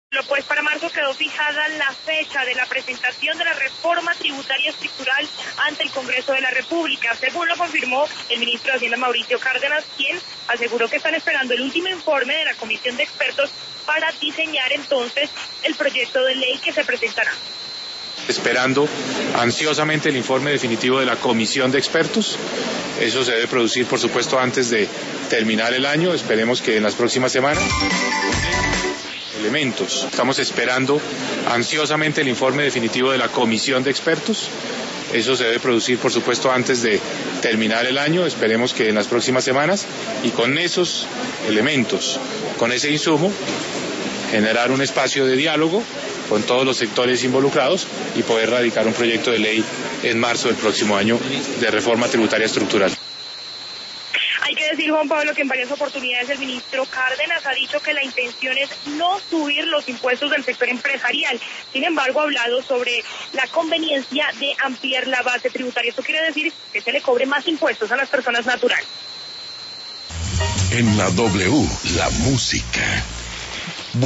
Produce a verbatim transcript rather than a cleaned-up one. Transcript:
Pues para marzo quedó fijada la fecha de la presentación de la reforma tributaria estructural ante el Congreso de la República, según lo confirmó el ministro de Hacienda Mauricio Cárdenas, quien aseguró que están esperando el último informe de la comisión de expertos para diseñar entonces el proyecto de ley que se presentará. Esperando ansiosamente el informe definitivo de la comisión de expertos. Eso se debe producir, por supuesto, antes de terminar el año. Esperemos que en las próximas semanas. Elementos. Estamos esperando ansiosamente el informe definitivo de la comisión de expertos. Eso se debe producir, por supuesto, antes de terminar el año. Esperemos que en las próximas semanas, y con esos elementos, con ese insumo, generar un espacio de diálogo con todos los sectores involucrados y poder radicar un proyecto de ley en marzo del próximo año de reforma tributaria estructural. Hay que decir, Juan Pablo, que en varias oportunidades el ministro Cárdenas ha dicho que la intención es no subir los impuestos del sector empresarial. Sin embargo, ha hablado sobre la conveniencia de ampliar la base tributaria. Esto quiere decir que se le cobre más impuestos a las personas naturales. En la W, la música.